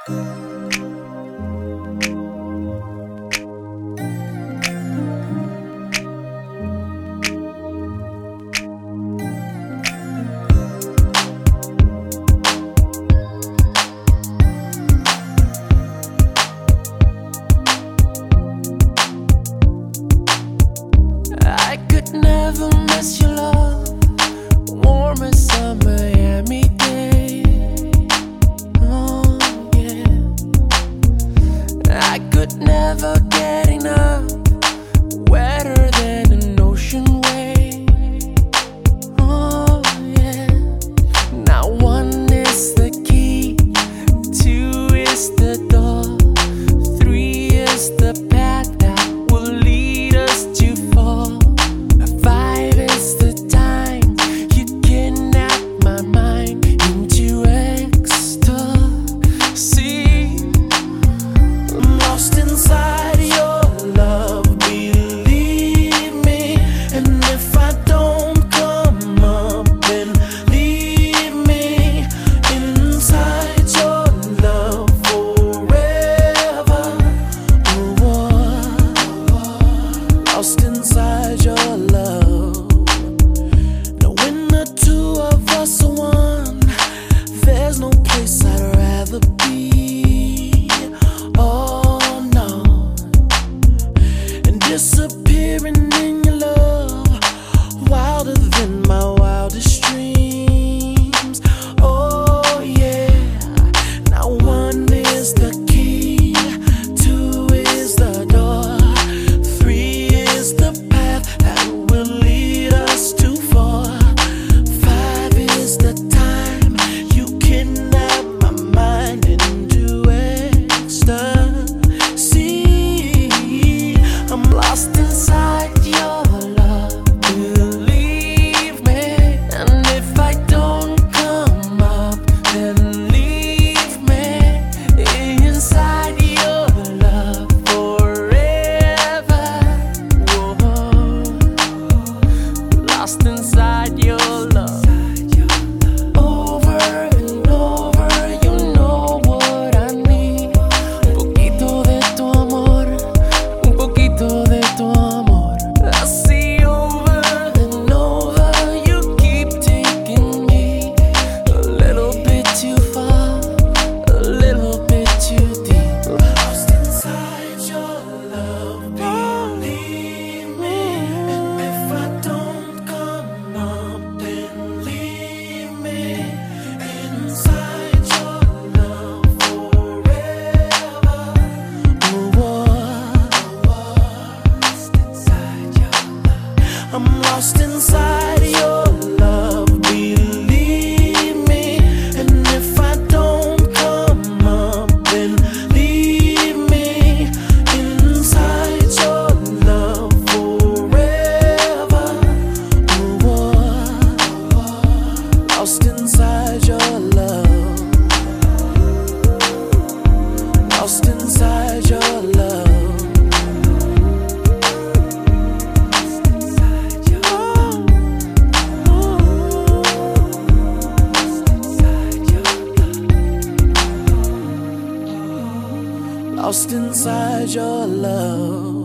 I could never miss your love, warm as a Miami day. Oh yeah, I could never get enough, wetter than an ocean wave. Oh yeah, now one is the key, two is the door, three is the path that will lead us to fall. Five is the time you kidnap my mind into ecstasy. I'm lost inside your love, believe me. And if I don't come up, then leave me inside your love forever. Lost inside your love. Now when the two of us are one, there's no place I'd rather be. Oh no. And disappearing in your love, wilder than my wildest dreams. Oh yeah. Now one is the key, two is the door, three is the path that will lead us to fall. Five is the time you kidnap my mind into ecstasy. I'm lost inside your love, believe me. And if I don't come up, then leave me inside your love forever. Whoa. Lost inside your love. Over and over, you know what I need. Un poquito de tu amor, un poquito de tu amor. I see over and over, you keep taking me a little bit too far, a little bit too deep. Lost inside your love, believe me. And if I don't come up, then leave me inside your love forever. I'm lost inside your love, believe me. And if I don't come up, then leave me inside your love forever. Lost inside your love, lost inside your love. Lost inside your love.